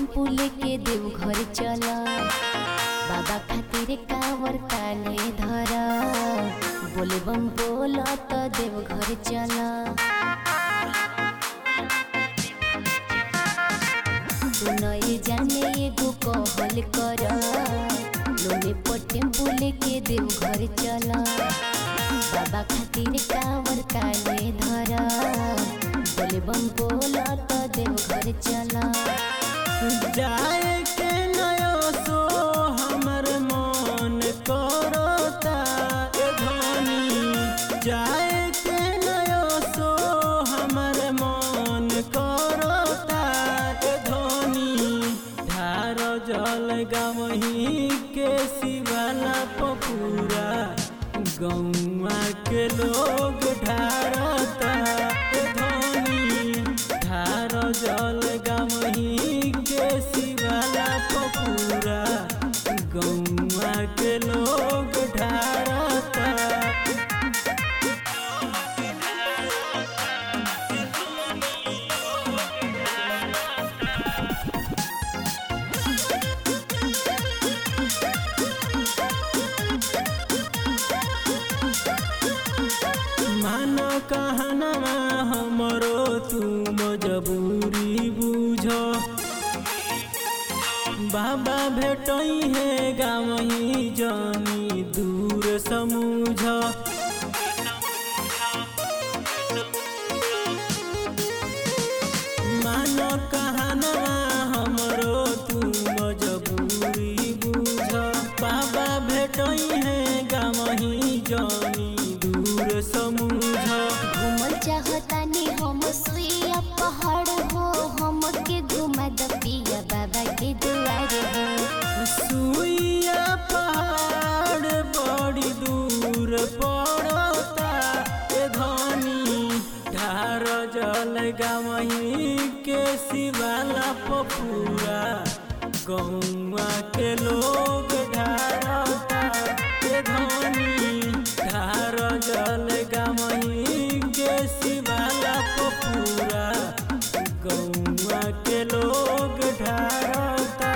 Tempo लेके देवघर चला, बाबा खातिर कांवर काने धरा, बोले बम बोला तो देवघर चला। तू नए जाने एगो कहल कर, लोने पर टेम्पू लेके देवघर चला, बाबा खातिर कांवर काने धरा, बोले बम बोला तो देवघर चला। जाए के नयो सो हमर मन करता ए धनी, जाए के नयो सो हमर मन करता ए धनी। धार जल गवही के शिवाला पपूरा गौवा के लोग ढारता ए धनी। धार जल गवही के शिवाला पपूरा गौवा के लोग ढारता। मानो कहनमा हमरो तू मजबूरी बुझ, बाबा भेटई है गावही जानी दूर समूझ। मानो कहनमा हमरो तू मजबूरी बुझ, बाबा भेटई है गावही जानी दूर समूझ। घूमल चाहतानी हम सुइया पहाड़ हो, हमके घुमा द पिया बाबा के दुआर हो। सुइया पहाड़ बड़ी दूर पड़ता ए धनी। धार जल गवही के शिवाला पपूरा गौवा के लोग ढारता ए धनी। धार जल गवही के शिवाला पपूरा गौवा के लोग ढारता।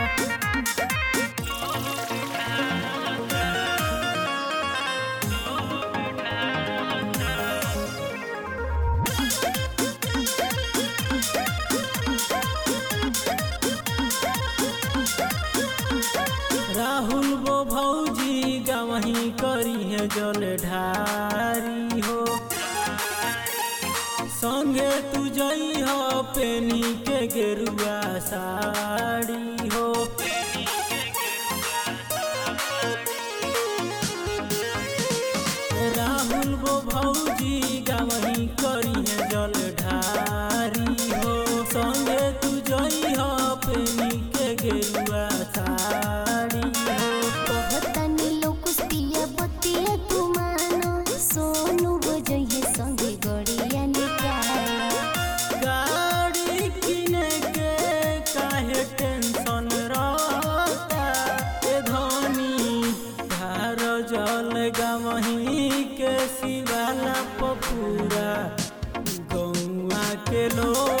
राहुल वो भौजी गवही करी है जल ढारी हो, संगे तू जई हो पेनी के गेरुआ साड़ी हो। राहुल वो भौजी गवही करी है जल ढारी हो, संगे तू जई हो पेनी के गेरुआ साड़ी हो। कहतानी लोग पिया बतिया तू मानो, सोनू बजइए संगे गड़िया निकाला। गाड़ी किने के काहे टेंशन रहता ए धनी। धार जल गवही के शिवाला पपूरा गौवा के लोग